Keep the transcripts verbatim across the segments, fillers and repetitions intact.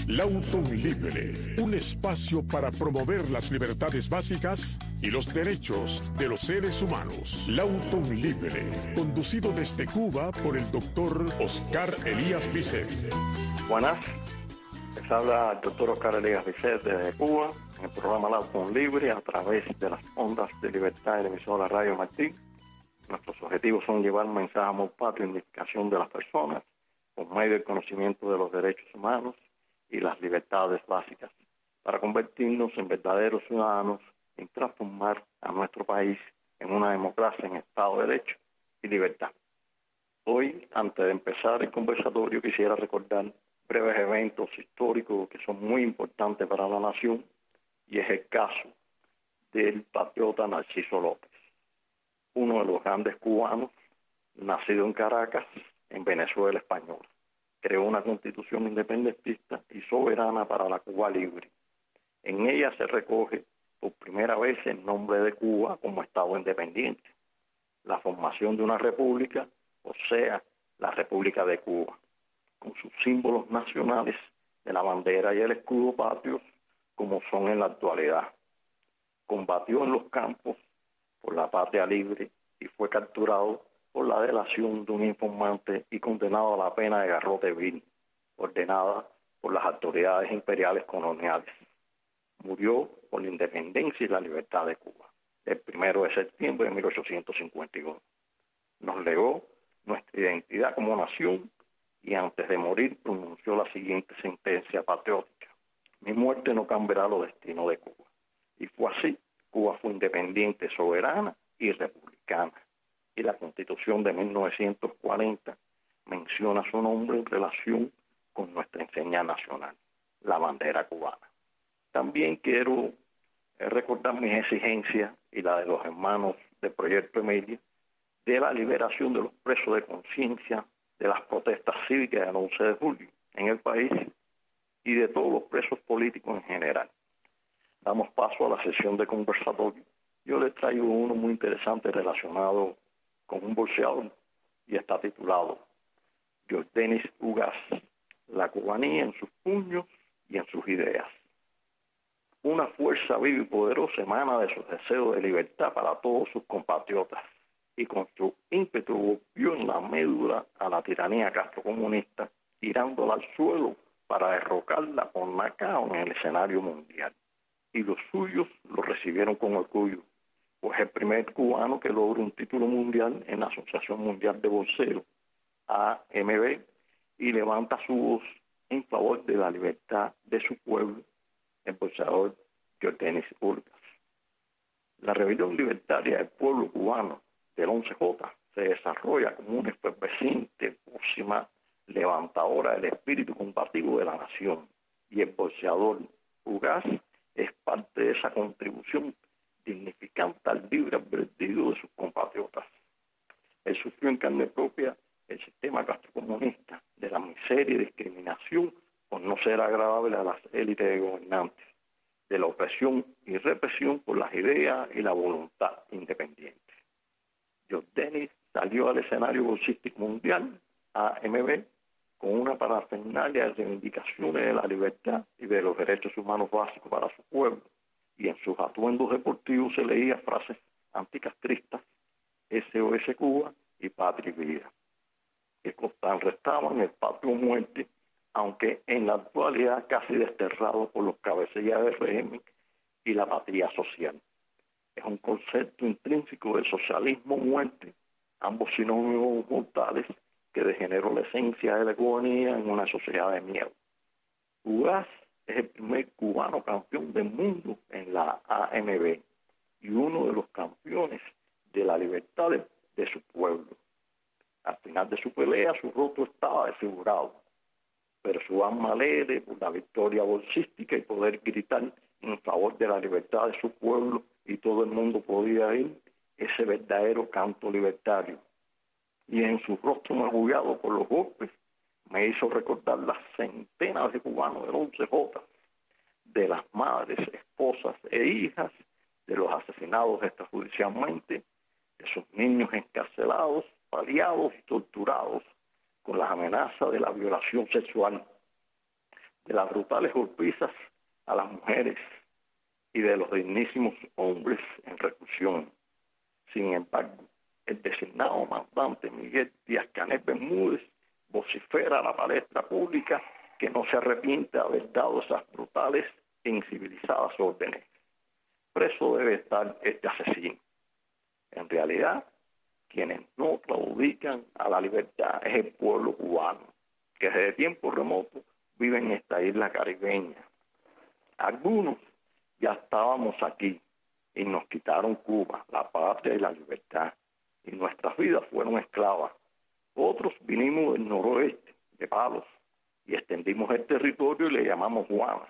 Lauton Libre, un espacio para promover las libertades básicas y los derechos de los seres humanos. Lauton Libre, conducido desde Cuba por el doctor Oscar Elías Bisset. Buenas, les habla el doctor Oscar Elías Bisset desde Cuba, en el programa Lauton Libre, a través de las ondas de libertad de la emisora Radio Martín. Nuestros objetivos son llevar un mensaje de amor patrio y dignificación de las personas, por medio del conocimiento de los derechos humanos y las libertades básicas, para convertirnos en verdaderos ciudadanos y transformar a nuestro país en una democracia en Estado de Derecho y libertad. Hoy, antes de empezar el conversatorio, quisiera recordar breves eventos históricos que son muy importantes para la nación, y es el caso del patriota Narciso López, uno de los grandes cubanos, nacido en Caracas, en Venezuela española. Creó una constitución independentista y soberana para la Cuba libre. En ella se recoge por primera vez el nombre de Cuba como Estado independiente, la formación de una república, o sea, la República de Cuba, con sus símbolos nacionales de la bandera y el escudo patrios como son en la actualidad. Combatió en los campos por la patria libre y fue capturado por la delación de un informante y condenado a la pena de garrote vil, ordenada por las autoridades imperiales coloniales. Murió por la independencia y la libertad de Cuba, el primero de septiembre de mil ochocientos cincuenta y uno. Nos legó nuestra identidad como nación y antes de morir pronunció la siguiente sentencia patriótica: mi muerte no cambiará los destinos de Cuba. Y fue así. Cuba fue independiente, soberana y republicana. Y la Constitución de mil novecientos cuarenta menciona su nombre en relación con nuestra enseñanza nacional, la bandera cubana. También quiero recordar mis exigencias y la de los hermanos del Proyecto Emilia de la liberación de los presos de conciencia de las protestas cívicas del once de julio en el país y de todos los presos políticos en general. Damos paso a la sesión de conversatorio. Yo les traigo uno muy interesante relacionado con un boxeador y está titulado Yordenis Ugas, la cubanía en sus puños y en sus ideas. Una fuerza viva y poderosa emana de sus deseos de libertad para todos sus compatriotas y con su ímpetu golpeó en la médula a la tiranía castrocomunista, tirándola al suelo para derrocarla con Macao en el escenario mundial. Y los suyos lo recibieron con orgullo, pues el primer cubano que logra un título mundial en la Asociación Mundial de Boxeo, A M B, y levanta su voz en favor de la libertad de su pueblo, el boxeador Yordenis Ugas. La rebelión libertaria del pueblo cubano del once J se desarrolla como una efervescente próxima levantadora del espíritu combativo de la nación, y el boxeador Ugas es parte de esa contribución dignificante al libre albedrío de sus compatriotas. Él sufrió en carne propia el sistema castrocomunista de la miseria y discriminación por no ser agradable a las élites de gobernantes, de la opresión y represión por las ideas y la voluntad independiente. Yordenis salió al escenario boxístico mundial, A M B, con una parafernalia de reivindicaciones de la libertad y de los derechos humanos básicos para su pueblo, y en sus atuendos deportivos se leía frases anticastristas, S O S Cuba y Patria y Vida, que contrarrestaban el patrio muerte, aunque en la actualidad casi desterrado por los cabecillas del régimen y la patria social. Es un concepto intrínseco del socialismo muerte, ambos sinónimos mortales, que degeneró la esencia de la cubanía en una sociedad de miedo. Ugas es el primer cubano campeón del mundo en la A M B y uno de los campeones de la libertad de, de su pueblo. Al final de su pelea, su rostro estaba desfigurado, pero su alma alegre por la victoria bolsística y poder gritar en favor de la libertad de su pueblo, y todo el mundo podía oír ese verdadero canto libertario. Y en su rostro magullado por los golpes me hizo recordar las centenas de cubanos del once J, de las madres, esposas e hijas de los asesinados extrajudicialmente, de sus niños encarcelados, paliados y torturados con las amenazas de la violación sexual, de las brutales golpizas a las mujeres y de los dignísimos hombres en reclusión. Sin embargo, el designado mandante Miguel Díaz-Canel Bermúdez vocifera a la palestra pública que no se arrepiente de haber dado esas brutales e incivilizadas órdenes. Preso debe estar este asesino. En realidad, quienes no claudican a la libertad es el pueblo cubano, que desde tiempo remoto vive en esta isla caribeña. Algunos ya estábamos aquí y nos quitaron Cuba, la patria y la libertad, y nuestras vidas fueron esclavas. Otros vinimos del noroeste, de Palos, y extendimos el territorio y le llamamos Guana.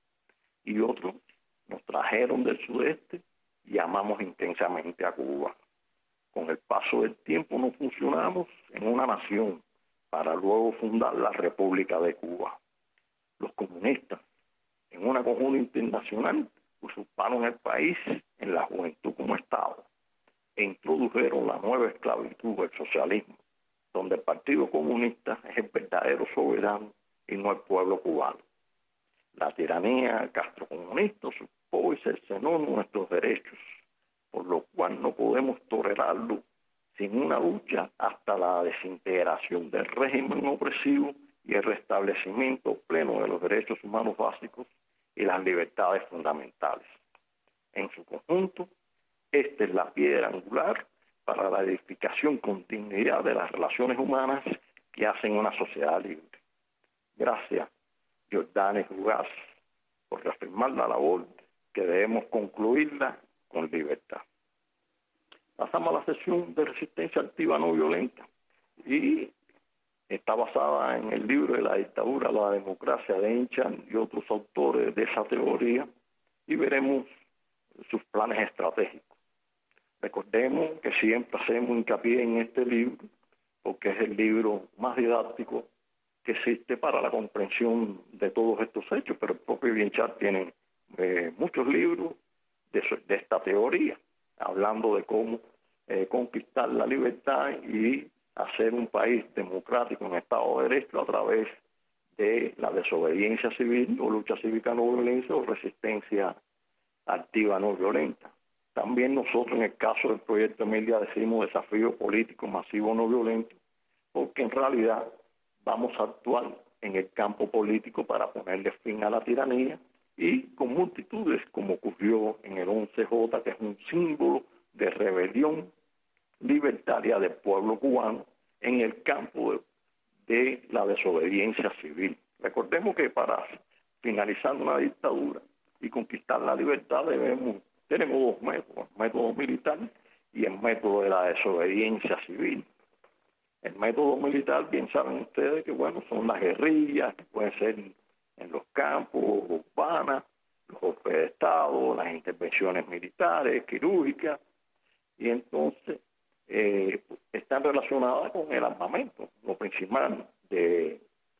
Y otros nos trajeron del sudeste y amamos intensamente a Cuba. Con el paso del tiempo nos fusionamos en una nación para luego fundar la República de Cuba. Los comunistas, en una conjunta internacional, usurparon el país en la juventud como Estado e introdujeron la nueva esclavitud del socialismo, donde el Partido Comunista es el verdadero soberano y no el pueblo cubano. La tiranía castrocomunista usurpó y cercenó nuestros derechos, por lo cual no podemos tolerarlo sin una lucha hasta la desintegración del régimen opresivo y el restablecimiento pleno de los derechos humanos básicos y las libertades fundamentales. En su conjunto, esta es la piedra angular para la edificación con dignidad de las relaciones humanas que hacen una sociedad libre. Gracias, Jordanes Ugaz, por reafirmar la labor que debemos concluirla con libertad. Pasamos a la sesión de resistencia activa no violenta y está basada en el libro de la dictadura, la democracia de Inchan y otros autores de esa teoría y veremos sus planes estratégicos. Recordemos que siempre hacemos hincapié en este libro porque es el libro más didáctico que existe para la comprensión de todos estos hechos, pero el propio Bienchar tiene eh, muchos libros de, de esta teoría, hablando de cómo eh, conquistar la libertad y hacer un país democrático en Estado de Derecho a través de la desobediencia civil o lucha cívica no violenta o resistencia activa no violenta. También nosotros en el caso del proyecto Emilia decimos desafío político masivo no violento, porque en realidad vamos a actuar en el campo político para ponerle fin a la tiranía y con multitudes como ocurrió en el once J, que es un símbolo de rebelión libertaria del pueblo cubano en el campo de, de la desobediencia civil. Recordemos que para finalizar una dictadura y conquistar la libertad debemos, tenemos dos métodos, el método militar y el método de la desobediencia civil. El método militar, bien saben ustedes que bueno, son las guerrillas, que pueden ser en los campos, urbanas, los golpes de Estado, las intervenciones militares, quirúrgicas, y entonces eh, están relacionadas con el armamento. Lo principal de,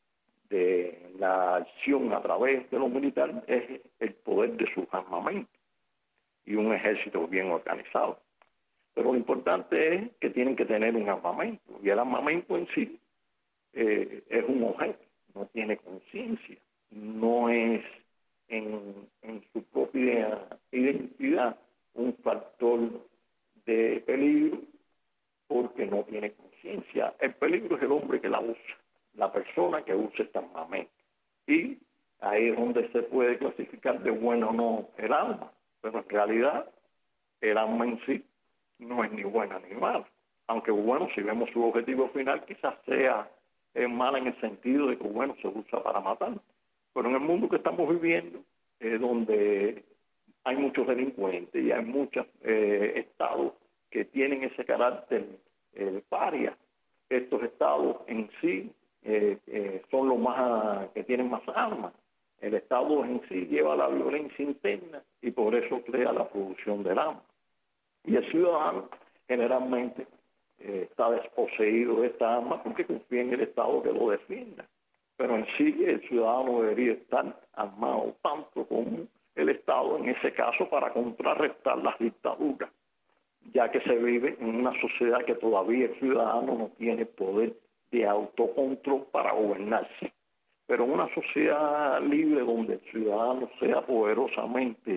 de la acción a través de lo militar es el poder de sus armamentos y un ejército bien organizado. Pero lo importante es que tienen que tener un armamento, y el armamento en sí eh, es un objeto, no tiene conciencia, no es en, en su propia identidad un factor de peligro porque no tiene conciencia. El peligro es el hombre que la usa, la persona que usa este armamento. Y ahí es donde se puede clasificar de bueno o no el arma, pero en realidad el arma en sí no es ni buena ni mala, aunque bueno, si vemos su objetivo final quizás sea eh, mala en el sentido de que bueno, se usa para matar, pero en el mundo que estamos viviendo, eh, donde hay muchos delincuentes y hay muchos eh, estados que tienen ese carácter eh, paria, estos estados en sí eh, eh, son los más que tienen más armas. El estado en sí lleva la violencia interna y por eso crea la producción del arma. Y el ciudadano generalmente eh, está desposeído de esta arma porque confía en el Estado que lo defienda. Pero en sí el ciudadano debería estar armado tanto como el Estado en ese caso para contrarrestar las dictaduras, ya que se vive en una sociedad que todavía el ciudadano no tiene poder de autocontrol para gobernarse. Pero una sociedad libre donde el ciudadano sea poderosamente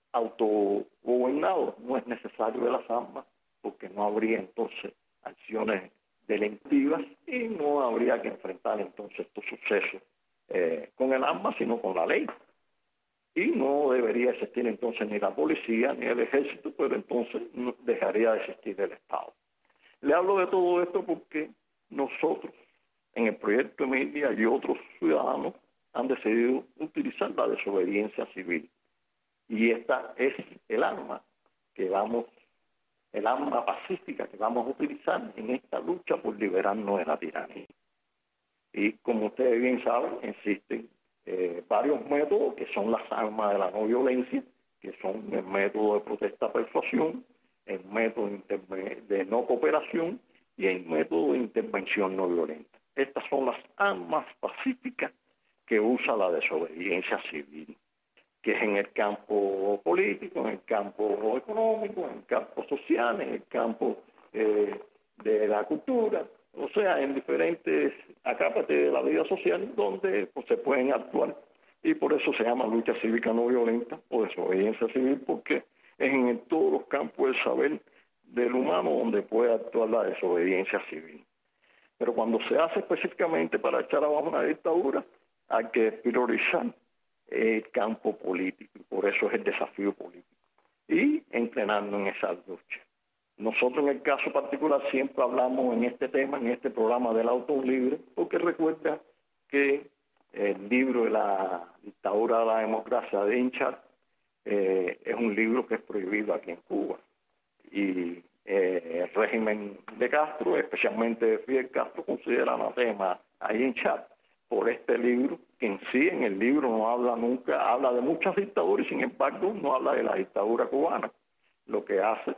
autogobernado, no es necesario de las armas, porque no habría entonces acciones delictivas y no habría que enfrentar entonces estos sucesos eh, con el arma, sino con la ley. Y no debería existir entonces ni la policía ni el ejército, pero entonces no dejaría de existir el Estado. Le hablo de todo esto porque nosotros, en el proyecto Emilia y otros ciudadanos, han decidido utilizar la desobediencia civil. Y esta es el arma que vamos, el arma pacífica que vamos a utilizar en esta lucha por liberarnos de la tiranía. Y como ustedes bien saben, existen eh, varios métodos que son las armas de la no violencia, que son el método de protesta-persuasión, el método de no cooperación y el método de intervención no violenta. Estas son las armas pacíficas que usa la desobediencia civil, que es en el campo político, en el campo económico, en el campo social, en el campo eh, de la cultura, o sea, en diferentes acapates de la vida social donde pues, se pueden actuar, y por eso se llama lucha cívica no violenta o desobediencia civil, porque es en todos los campos del saber del humano donde puede actuar la desobediencia civil. Pero cuando se hace específicamente para echar abajo una dictadura, hay que priorizar el campo político, y por eso es el desafío político, y entrenarnos en esa lucha. Nosotros en el caso particular siempre hablamos en este tema, en este programa del auto libre, porque recuerda que el libro de la dictadura de la democracia de Hinchar eh, es un libro que es prohibido aquí en Cuba, y eh, el régimen de Castro, especialmente de Fidel Castro, considera anatema a Hinchar por este libro, que en sí en el libro no habla nunca, habla de muchas dictaduras y sin embargo no habla de la dictadura cubana, lo que hace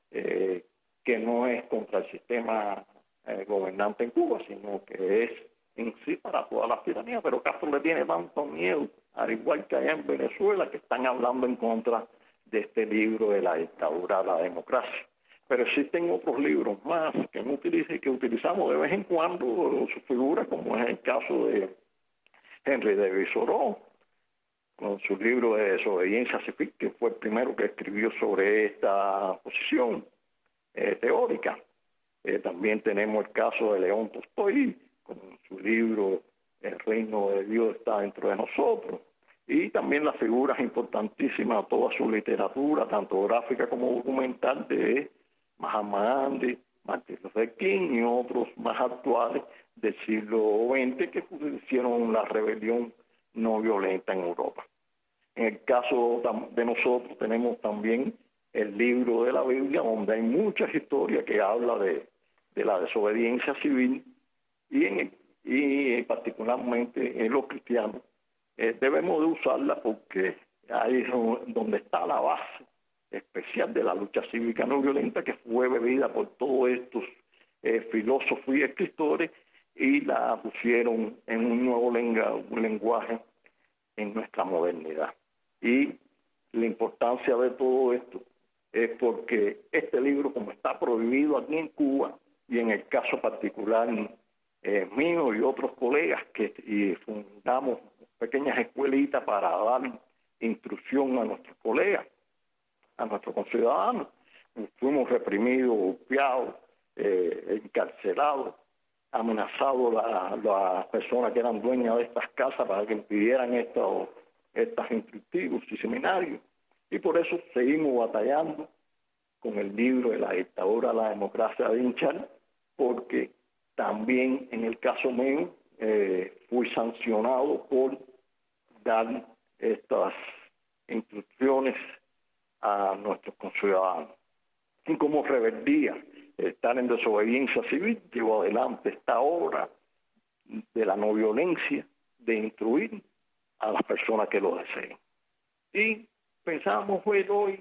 eh, que no es contra el sistema eh, gobernante en Cuba, sino que es en sí para todas las tiranías. Pero Castro le tiene tanto miedo, al igual que allá en Venezuela, que están hablando en contra de este libro de la dictadura a la democracia. Pero existen otros libros más que no utilice, que utilizamos de vez en cuando sus figuras, como es el caso de Henry David Thoreau, con su libro de Desobediencia Civil, que fue el primero que escribió sobre esta posición eh, teórica. Eh, también tenemos el caso de León Tolstoy, con su libro El reino de Dios está dentro de nosotros. Y también las figuras importantísimas, toda su literatura, tanto gráfica como documental, de Mahatma Gandhi, Martin Luther King y otros más actuales del siglo veinte que hicieron la rebelión no violenta en Europa. En el caso de nosotros tenemos también el libro de la Biblia, donde hay muchas historias que habla de, de la desobediencia civil, y, en el, y particularmente en los cristianos eh, debemos de usarla porque ahí es donde está la base especial de la lucha cívica no violenta, que fue bebida por todos estos eh, filósofos y escritores y la pusieron en un nuevo lenga, un lenguaje en nuestra modernidad. Y la importancia de todo esto es porque este libro, como está prohibido aquí en Cuba, y en el caso particular eh, mío y otros colegas que y fundamos pequeñas escuelitas para dar instrucción a nuestros colegas, a nuestros conciudadanos, fuimos reprimidos, golpeados, eh, encarcelados, amenazados las la personas que eran dueñas de estas casas para que impidieran estos, estos instructivos y seminarios. Y por eso seguimos batallando con el libro de la dictadura a la democracia de Hinchar, porque también en el caso mío eh, fui sancionado por dar estas instrucciones a nuestros conciudadanos. Y como rebeldía, estar en desobediencia civil, llevo adelante esta obra de la no violencia, de instruir a las personas que lo deseen. Y pensamos ver hoy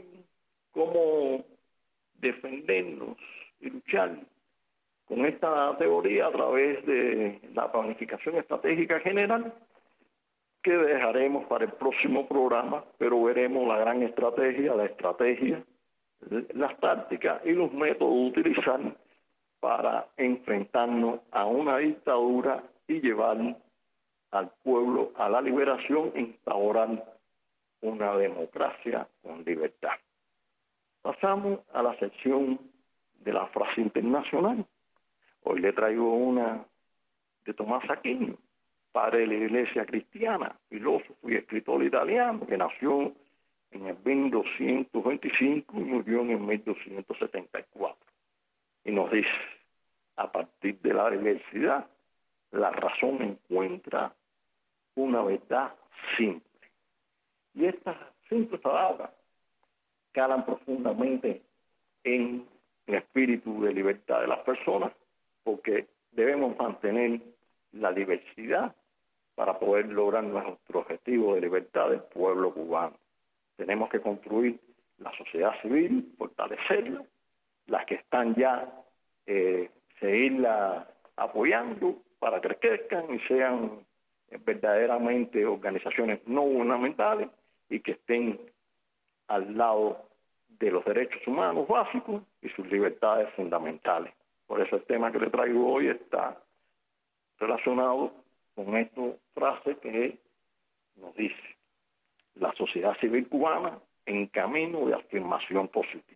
cómo defendernos y luchar con esta teoría a través de la planificación estratégica general, que dejaremos para el próximo programa, pero veremos la gran estrategia, la estrategia, las tácticas y los métodos de utilizar para enfrentarnos a una dictadura y llevar al pueblo a la liberación e instaurar una democracia con libertad. Pasamos a la sección de la frase internacional. Hoy le traigo una de Tomás Aquino, padre de la Iglesia cristiana, filósofo y escritor italiano, que nació en el mil doscientos veinticinco y murió en el mil doscientos setenta y cuatro. Y nos dice, a partir de la diversidad, la razón encuentra una verdad simple. Y estas simples palabras calan profundamente en el espíritu de libertad de las personas, porque debemos mantener la diversidad para poder lograr nuestro objetivo de libertad del pueblo cubano. Tenemos que construir la sociedad civil, fortalecerla, las que están ya, eh, seguirla apoyando para que crezcan y sean verdaderamente organizaciones no gubernamentales y que estén al lado de los derechos humanos básicos y sus libertades fundamentales. Por eso el tema que le traigo hoy está relacionado con esta frase que nos dice: la sociedad civil cubana en camino de afirmación positiva.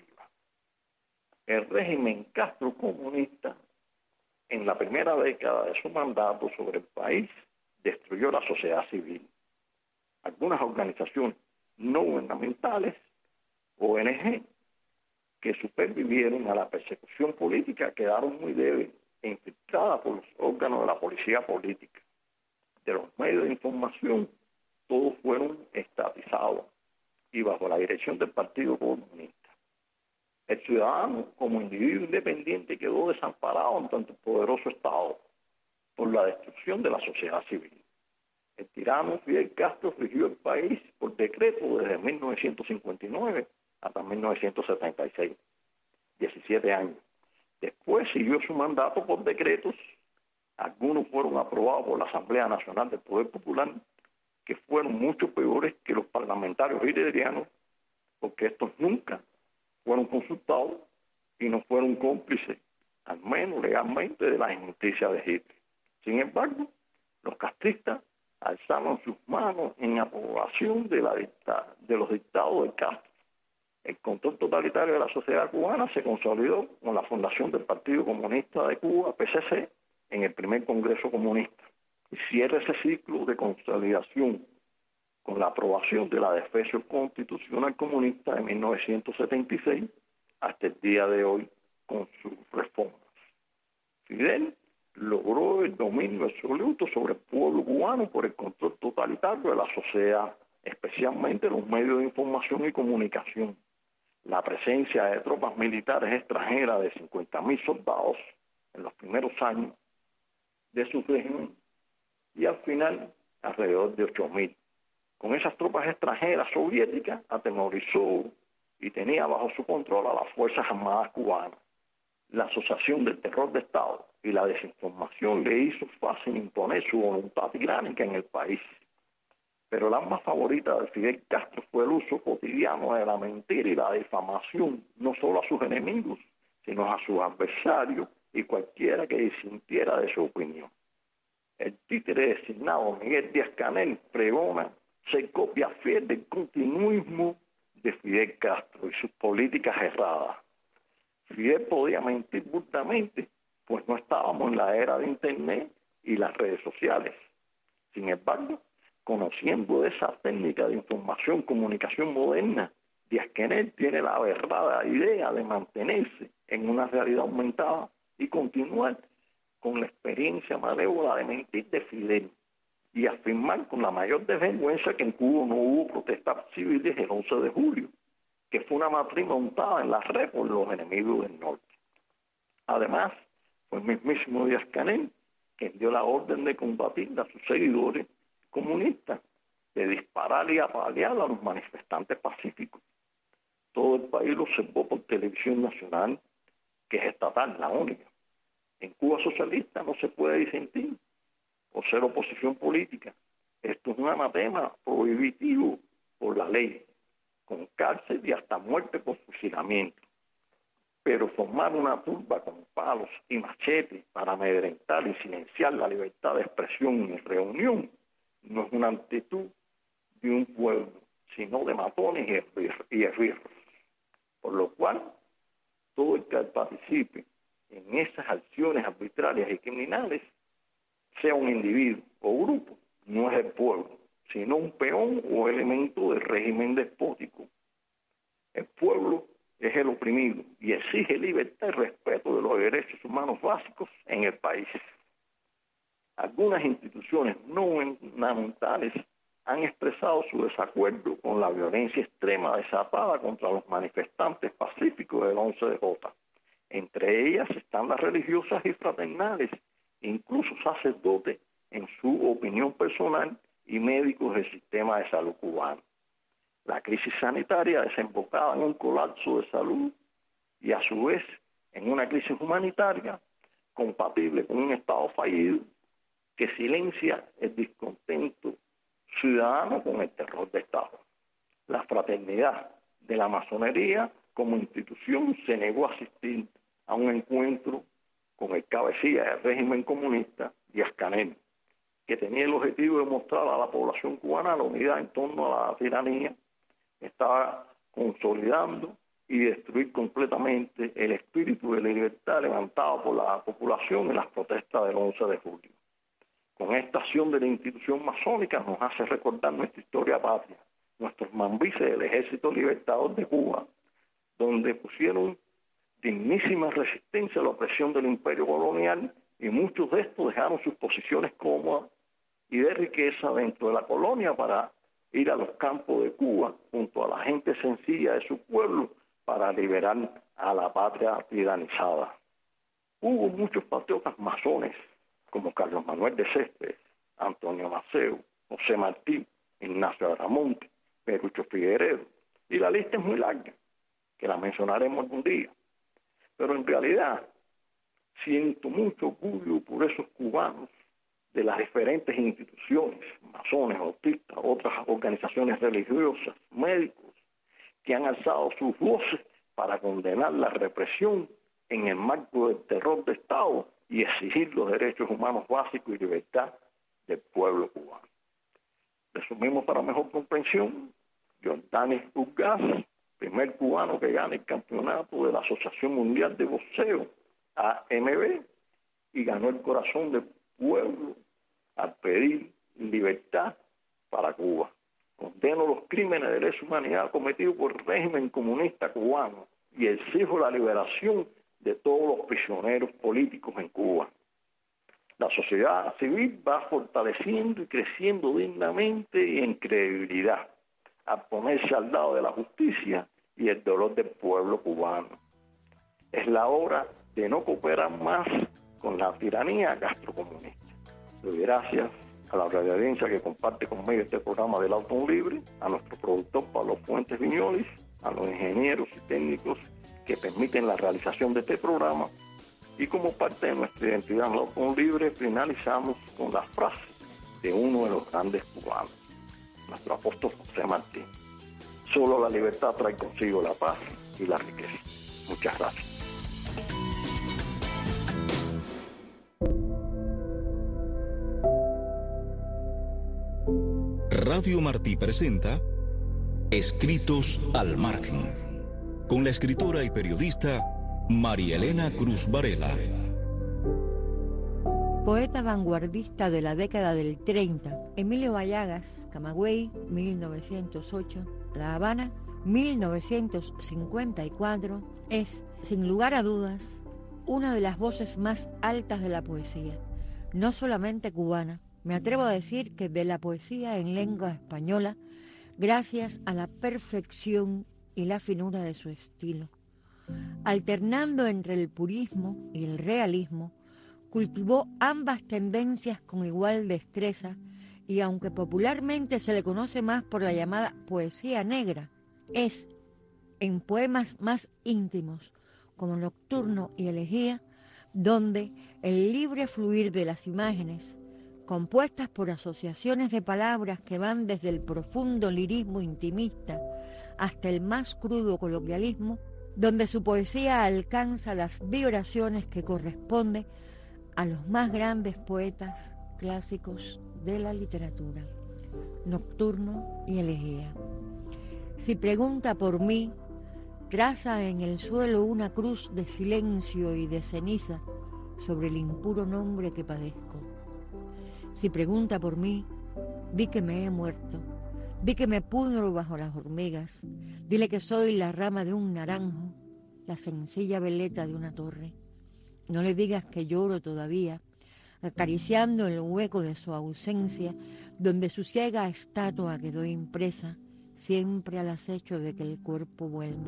El régimen Castro comunista, en la primera década de su mandato sobre el país, destruyó la sociedad civil. Algunas organizaciones no gubernamentales, O N G, que supervivieron a la persecución política, quedaron muy débiles e infiltradas por los órganos de la policía política. De los medios de información, todos fueron estatizados y bajo la dirección del Partido Comunista. El ciudadano, como individuo independiente, quedó desamparado ante el poderoso Estado por la destrucción de la sociedad civil. El tirano Fidel Castro rigió el país por decreto desde mil novecientos cincuenta y nueve hasta mil novecientos setenta y seis, diecisiete años. Después siguió su mandato por decretos. Algunos fueron aprobados por la Asamblea Nacional del Poder Popular, que fueron mucho peores que los parlamentarios hitlerianos, porque estos nunca fueron consultados y no fueron cómplices, al menos legalmente, de la injusticia de Hitler. Sin embargo, los castristas alzaron sus manos en aprobación de, la dicta, de los dictados de Castro. El control totalitario de la sociedad cubana se consolidó con la fundación del Partido Comunista de Cuba, P C C, en el primer Congreso Comunista, y cierra ese ciclo de consolidación con la aprobación de la Defensa Constitucional Comunista de mil novecientos setenta y seis hasta el día de hoy con sus reformas. Fidel logró el dominio absoluto sobre el pueblo cubano por el control totalitario de la sociedad, especialmente los medios de información y comunicación. La presencia de tropas militares extranjeras de cincuenta mil soldados en los primeros años de su régimen y al final alrededor de ocho mil. Con esas tropas extranjeras soviéticas atemorizó y tenía bajo su control a las Fuerzas Armadas cubanas. La asociación del terror de Estado y la desinformación le hizo fácil imponer su voluntad tiránica en el país. Pero la arma favorita de Fidel Castro fue el uso cotidiano de la mentira y la difamación, no solo a sus enemigos, sino a sus adversarios y cualquiera que disintiera de su opinión. El títere designado Miguel Díaz-Canel pregona ser copia fiel del continuismo de Fidel Castro y sus políticas erradas. Fidel podía mentir burdamente, pues no estábamos en la era de Internet y las redes sociales. Sin embargo, conociendo de esa técnica de información, comunicación moderna, Díaz-Canel tiene la aberrada idea de mantenerse en una realidad aumentada y continuar con la experiencia malévola de mentir de Fidel y afirmar con la mayor desvergüenza que en Cuba no hubo protestas civiles el once de julio, que fue una matriz montada en la red por los enemigos del norte. Además, fue el mismísimo Díaz-Canel quien dio la orden de combatir a sus seguidores comunistas, de disparar y apalear a los manifestantes pacíficos. Todo el país lo observó por televisión nacional, que es estatal, la única. En Cuba socialista no se puede disentir o ser oposición política. Esto es un anatema prohibitivo por la ley, con cárcel y hasta muerte por fusilamiento. Pero formar una turba con palos y machetes para amedrentar y silenciar la libertad de expresión y reunión no es una actitud de un pueblo, sino de matones y esbirros. Por lo cual, todo el que participe en esas acciones arbitrarias y criminales, sea un individuo o grupo, no es el pueblo, sino un peón o elemento del régimen despótico. El pueblo es el oprimido y exige libertad y respeto de los derechos humanos básicos en el país. Algunas instituciones no gubernamentales han expresado su desacuerdo con la violencia extrema desatada contra los manifestantes pacíficos del once de Jota. Entre ellas están las religiosas y fraternales, incluso sacerdotes, en su opinión personal, y médicos del sistema de salud cubano. La crisis sanitaria desembocada en un colapso de salud y a su vez en una crisis humanitaria compatible con un Estado fallido que silencia el descontento ciudadano con el terror de Estado. La fraternidad de la masonería como institución se negó a asistir a un encuentro con el cabecilla del régimen comunista, Díaz-Canel, que tenía el objetivo de mostrar a la población cubana la unidad en torno a la tiranía, estaba consolidando y destruir completamente el espíritu de la libertad levantado por la población en las protestas del once de julio. Con esta acción de la institución masónica nos hace recordar nuestra historia patria, nuestros mambises del Ejército Libertador de Cuba, donde pusieron dignísima resistencia a la opresión del imperio colonial y muchos de estos dejaron sus posiciones cómodas y de riqueza dentro de la colonia para ir a los campos de Cuba junto a la gente sencilla de su pueblo para liberar a la patria tiranizada. Hubo muchos patriotas masones como Carlos Manuel de Céspedes, Antonio Maceo, José Martí, Ignacio Aramonte, Perucho Figueredo, y la lista es muy larga, que la mencionaremos algún día. Pero en realidad siento mucho orgullo por esos cubanos de las diferentes instituciones, masones, autistas, otras organizaciones religiosas, médicos, que han alzado sus voces para condenar la represión en el marco del terror de Estado y exigir los derechos humanos básicos y libertad del pueblo cubano. Resumimos para mejor comprensión: Jordanis Urgaz, primer cubano que gana el campeonato de la Asociación Mundial de Boxeo, A M B, y ganó el corazón del pueblo al pedir libertad para Cuba. Condeno los crímenes de lesa humanidad cometidos por el régimen comunista cubano y exijo la liberación de todos los prisioneros políticos en Cuba. La sociedad civil va fortaleciendo y creciendo dignamente y en credibilidad, a ponerse al lado de la justicia y el dolor del pueblo cubano. Es la hora de no cooperar más con la tiranía gastrocomunista. Doy gracias a la radio audiencia que comparte conmigo este programa del Auto Libre, a nuestro productor Pablo Fuentes Viñolis, a los ingenieros y técnicos que permiten la realización de este programa, y como parte de nuestra identidad en el Auto Libre finalizamos con la frase de uno de los grandes cubanos, nuestro apóstol José Martí: solo la libertad trae consigo la paz y la riqueza. Muchas gracias. Radio Martí presenta Escritos al Margen, con la escritora y periodista María Elena Cruz Varela. Poeta vanguardista de la década del treinta, Emilio Vallagas, Camagüey, mil novecientos ocho, La Habana, mil novecientos cincuenta y cuatro, es, sin lugar a dudas, una de las voces más altas de la poesía, no solamente cubana. Me atrevo a decir que de la poesía en lengua española, gracias a la perfección y la finura de su estilo. Alternando entre el purismo y el realismo, cultivó ambas tendencias con igual destreza y aunque popularmente se le conoce más por la llamada poesía negra, es, en poemas más íntimos, como Nocturno y Elegía, donde el libre fluir de las imágenes, compuestas por asociaciones de palabras que van desde el profundo lirismo intimista hasta el más crudo coloquialismo, donde su poesía alcanza las vibraciones que corresponden a los más grandes poetas clásicos de la literatura, Nocturno y Elegía. Si pregunta por mí, traza en el suelo una cruz de silencio y de ceniza sobre el impuro nombre que padezco. Si pregunta por mí, di que me he muerto, di que me pudro bajo las hormigas, dile que soy la rama de un naranjo, la sencilla veleta de una torre. No le digas que lloro todavía, acariciando el hueco de su ausencia, donde su ciega estatua quedó impresa, siempre al acecho de que el cuerpo vuelva.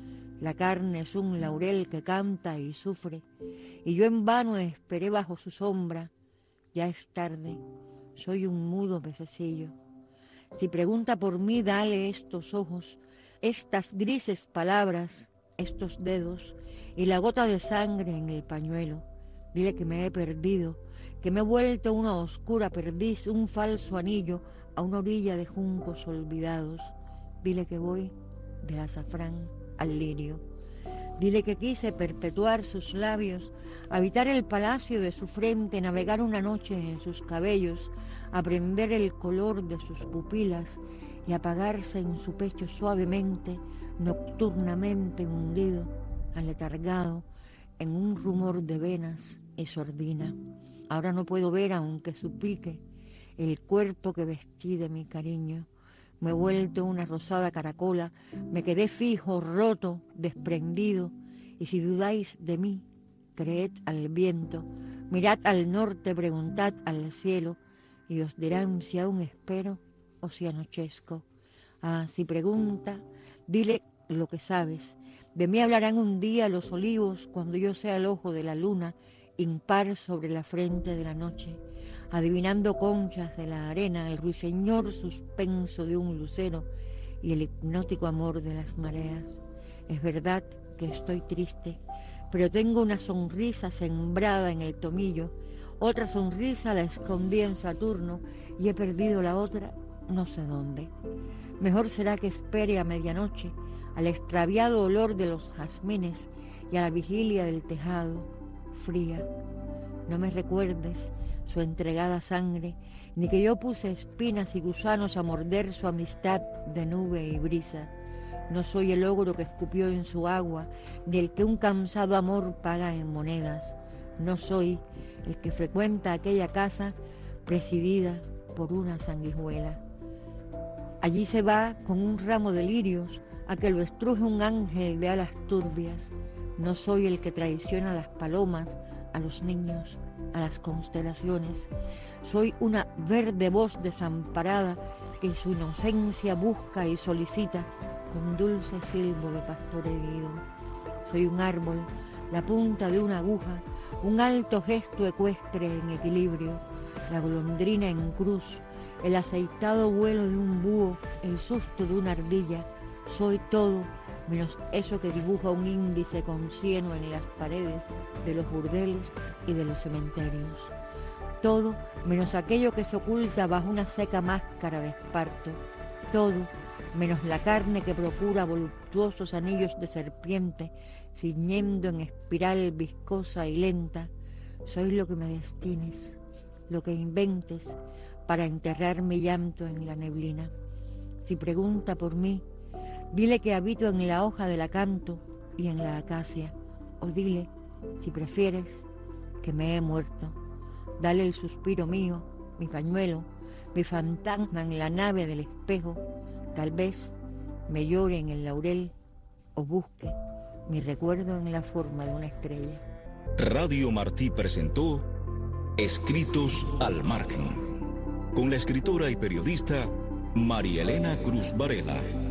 La carne es un laurel que canta y sufre, y yo en vano esperé bajo su sombra. Ya es tarde, soy un mudo pececillo. Si pregunta por mí, dale estos ojos, estas grises palabras, estos dedos, y la gota de sangre en el pañuelo. Dile que me he perdido, que me he vuelto una oscura perdiz, un falso anillo a una orilla de juncos olvidados. Dile que voy del azafrán al lirio. Dile que quise perpetuar sus labios, habitar el palacio de su frente, navegar una noche en sus cabellos, aprender el color de sus pupilas y apagarse en su pecho suavemente, nocturnamente hundido, aletargado, en un rumor de venas y sordina. Ahora no puedo ver, aunque suplique, el cuerpo que vestí de mi cariño. Me he vuelto una rosada caracola, me quedé fijo, roto, desprendido, y si dudáis de mí, creed al viento, mirad al norte, preguntad al cielo, y os dirán si aún espero o si anochezco. Ah, si pregunta, dile lo que sabes. De mí hablarán un día los olivos cuando yo sea el ojo de la luna, impar sobre la frente de la noche, adivinando conchas de la arena, el ruiseñor suspenso de un lucero y el hipnótico amor de las mareas. Es verdad que estoy triste, pero tengo una sonrisa sembrada en el tomillo, otra sonrisa la escondí en Saturno y he perdido la otra no sé dónde. Mejor será que espere a medianoche, al extraviado olor de los jazmines y a la vigilia del tejado, fría. No me recuerdes su entregada sangre, ni que yo puse espinas y gusanos a morder su amistad de nube y brisa. No soy el ogro que escupió en su agua, ni el que un cansado amor paga en monedas. No soy el que frecuenta aquella casa presidida por una sanguijuela. Allí se va con un ramo de lirios a que lo estruje un ángel de alas turbias. No soy el que traiciona a las palomas, a los niños, a las constelaciones. Soy una verde voz desamparada que su inocencia busca y solicita con dulce silbo de pastor herido. Soy un árbol, la punta de una aguja, un alto gesto ecuestre en equilibrio, la golondrina en cruz, el aceitado vuelo de un búho, el susto de una ardilla. Soy todo menos eso que dibuja un índice con cieno en las paredes de los burdeles y de los cementerios. Todo menos aquello que se oculta bajo una seca máscara de esparto. Todo menos la carne que procura voluptuosos anillos de serpiente, ciñendo en espiral viscosa y lenta. Soy lo que me destines, lo que inventes para enterrar mi llanto en la neblina. Si pregunta por mí, dile que habito en la hoja del acanto y en la acacia, o dile, si prefieres, que me he muerto. Dale el suspiro mío, mi pañuelo, mi fantasma en la nave del espejo. Tal vez me llore en el laurel o busque mi recuerdo en la forma de una estrella. Radio Martí presentó Escritos al Margen, con la escritora y periodista María Elena Cruz Varela.